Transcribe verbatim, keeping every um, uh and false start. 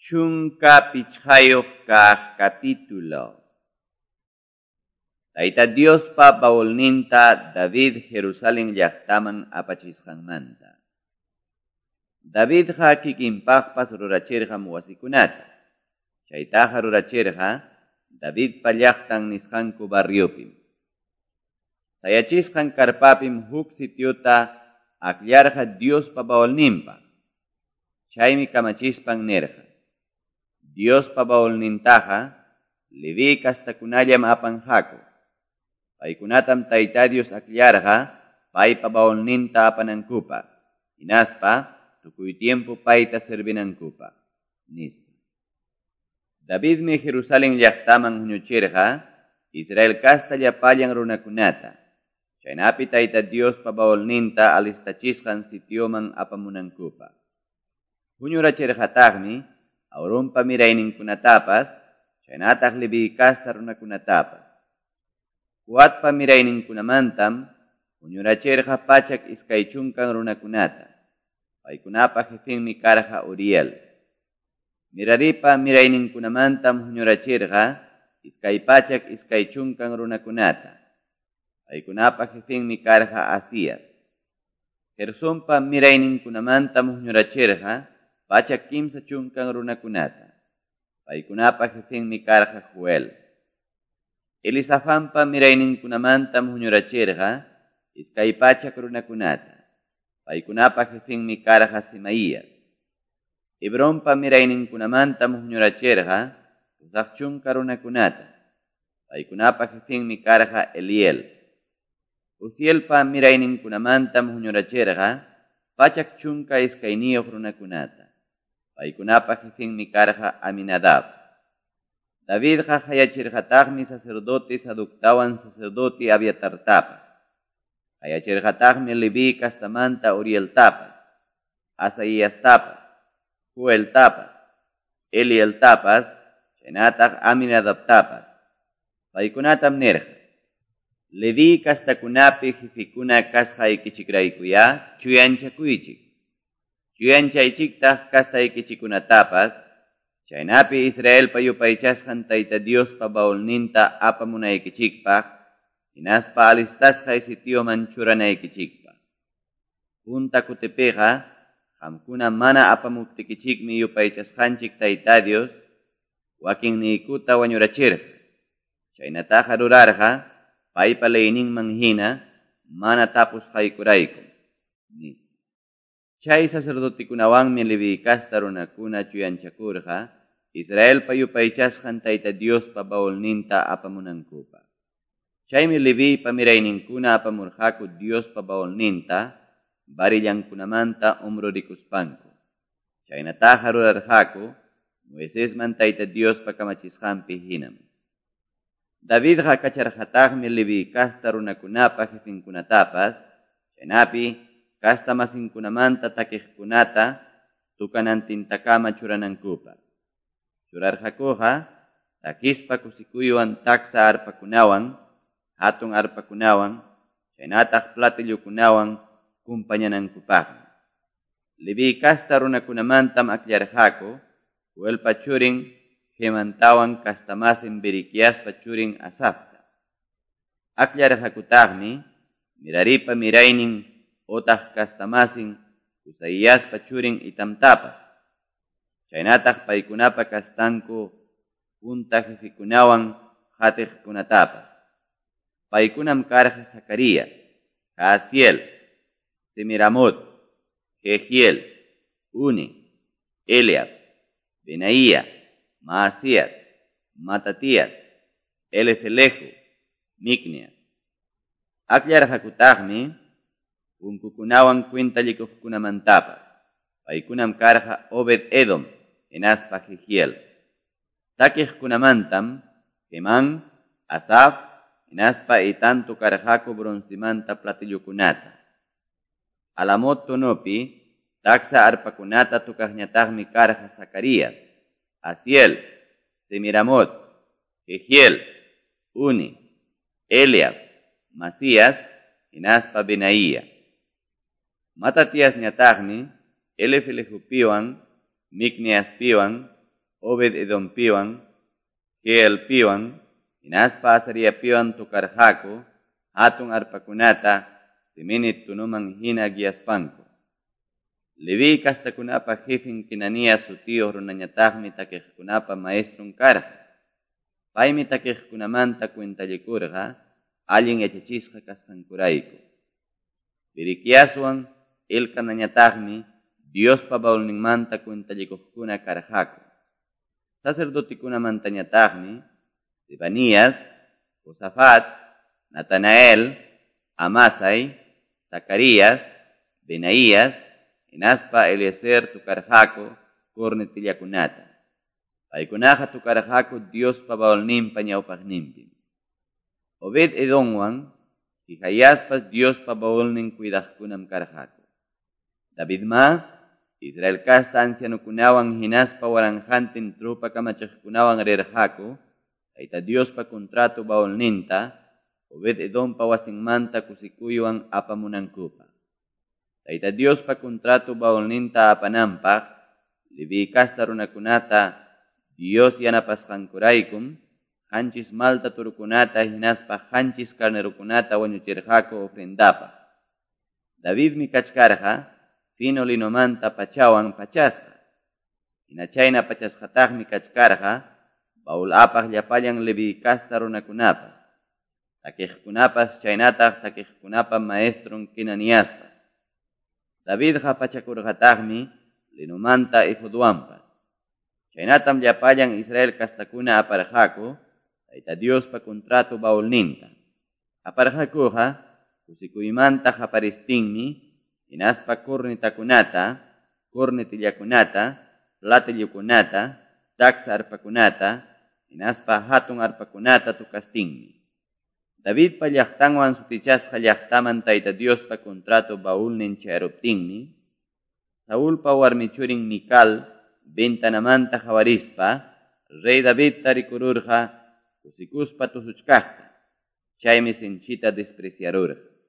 Chunka pichayuq kaq capítulo. Tayta Diospa bawalninta David Jerusalén llaqtaman apachisqanmanta. Davidqa kikinpaqpas rurachirqam wasikunata. Chaytaqa rurachirqa Davidpa llaqtan nisqanku barriopim. Sayachisqan karpapim huk sitiuta aklarqa Diospa bawalninpa. Chaymi kamachispan nirqa. Diospa bawalnintaqa Levi castakunallam apanqaku. Paykunatam Tayta Dios aklarqa paypa bawalninta apanankupaq. Hinaspa tukuy tiempo payta servinankupaq. Nispa. Davidmi Jerusalén llaqtaman huñuchirqa Israel casta llapallan runakunata. Chaynapi Tayta Diospa bawalninta alistachisqan sitioman apamunankupaq. Huñurachirqataqmi Aurumpa mirayninkunatapas, chaynataq Levi casta runakunatapas. Kuatpa mirayninkunamantam, huñurachirqa pachak iskay chunkan runakunata. Paykunapa jefinmi karqa Uriel. Miraripa mirayninkunamantam huñurachirqa iskay pachak iskay chunkan runakunata. Paykunapa jefinmi karqa Asías. Gersonpa mirayninkunamantam huñurachirqa pachak kimsa chunkan runakunata. Paykunapa jefinmi karqa Joel. Elisafanpa mirayninkunamantam huñurachirqa iskay pachak runakunata. Paykunapa jefinmi karqa Semaías. Hebronpa mirayninkunamantam huñurachirqa usaq chunka runakunata. Paykunapa jefinmi karqa Eliel. Uzielpa mirayninkunamantam huñurachirqa pachak chunka iskayniyuq runakunata. Paykunapa jefinmi karqa Aminadab. Davidqa hayachirqataqmi sacerdote Saductawan sacerdote Abiatartapa. Hayachirqataqmi Levi castamanta Urieltapa, Asaíastapa, Joeltapa, Elieltapas, chaynataq Aminadabtapas. Paykunatam nirqa. Levi castakunapi jefikuna kasqaykichikraykuya chuyanchakuychik. Chuyanchaychiktaq kastaykichikunatapas, chaynapi Israel payupaychasqan Tayta Diospa bawalninta apamunaykichikpaq, hinaspa alistasqay sitioman churanaykichikpaq. Punta kutipiqa, qamkuna mana apamuptikichikmi yupaychasqanchik Tayta Dios, wakin niykuta wañurachirqa. Chaynataqa rurarqa, paypa leyninman hina, mana tapusqaykuraykum. Chay sacerdotikunawanmi Levi casta runakuna chuyanchakurqa, Israel payupaychasqan Tayta Diospa bawalninta apamunankupaq. Chaymi Levi pamirayninkuna apamurqaku Diospa bawalninta, barillankunamanta umrurikuspanku. Chaynataqa rurarqaku, Moisesman Tayta Diospa kamachisqanpi hinam. Davidqa kacharqataqmi Levi casta runakunapa jefinkunatapas, chaynapi casta masinkunamanta takiqkunata tukanantintakama churanankupaq. Churarqakuqa takispa kusikuywan taksa arpakunawan, hatun arpakunawan, chaynataq platillukunawan kumpañanankupaqmi. Levi casta runakunamantam aklarqaku, Joelpa churin Hemantawan kastamasin Beriquiaspa churin Asafta. Aklarqakutaqmi miraripa miraynin otaq kastamasin Usaíaspa churin Itamtapas. Chaynataq paykunapa kastanku punta jefikunawan jatiqkunatapas. Paykunam karqa Zacarías, Jaasiel, Semiramot, Jehiel, Uni, Eliab, Benaía, Maasías, Matatías, Elefeleju, Micnias. Aklarqakutaqmi unkukunawan cuentalikuqkunamantapas. Paykunam karqa Obed Edom, hinaspa Jehiel. Takiqkunamantam Heman, Asaf, hinaspa itantu karqaku bronzimanta platillukunata. Alamot tonopi taksa arpakunata tukaqñataqmi karqa Zacarías, Asiel, Semiramot, Jehiel, Uni, Eliab, Masías, hinaspa Benaía. Matatias ñataqmi Elefelejupiwan, Micniaspiwan, Obed Edom piwan, Geel piwan, hinaspa Azaria piwan tukarhaku, hatun arpakunata, siminit tunuman hina giaspanku. Levi kastakunapa jefin kinania su tío runañataqmi takejkunapa maestron karqa. Paymi takejkunamanta cuentalikurqa, allin yachachisqa kasqankurayku. Birikiaswan, ilkanañataqmi, Diospa baulninmanta cuentalikuqkuna karqaku. Sacerdoticunamantanyataqmi, Sebanías, Josafat, Natanael, Amasai, Zacarías, Benaías, hinaspa Eliezer tukarhaku, kurnitillakunata. Paykunaqa tukarhaku Diospa baulninpa ñawpaqninpim. Obed Edomwan, hijayaspas Diospa baulnin cuidaqkunam karhaku. Davidma, Israel kasta ancianukunawan hinaspa waranjantin trupa kamachaqkunawan rirhaku, Tayta Diospa contrato baulninta, Obed Edompa wasinmanta kusikuywan apamunankupa. Tayta Diospa contrato baulninta apanampaq, Levi kasta runakunata Dios yanapasqankuraykum, hanchis malta turukunata hinaspa hanchis carnerukunata wañuchirqaku ofrendapa. Davidmi kachkarqa, fino linomanta pachawan pachasqa. Hinachayna pachasqataqmi kachkarqa, baul apaq llapallan Levi kasta runakunapa. Takejkunapas chaynataq takejkunapa maestron kinaniaspa. Davidqa pachakurqataqmi linomanta ifudwanpa. Chaynatam llapallan Israel kastakuna aparqaku, Tayta Diospa contrato baulninta. Aparqakuqa, kusikuymanta qaparistinmi, hinaspa kurnitakunata, kurnitillakunata, platillukunata, taxa arpakunata, hinaspa hatun arpakunata tukastinmi. David pa llaqtanwan sutichasqa llaqtaman Tayta Diospa contrato baulnin chayruptinmi, Saulpa warmichurin Mical, bentanamanta hawarispa, Rey David tarikururqa, kusikuspa tusuchkaqta, chaymi sinchita despreciarurqa.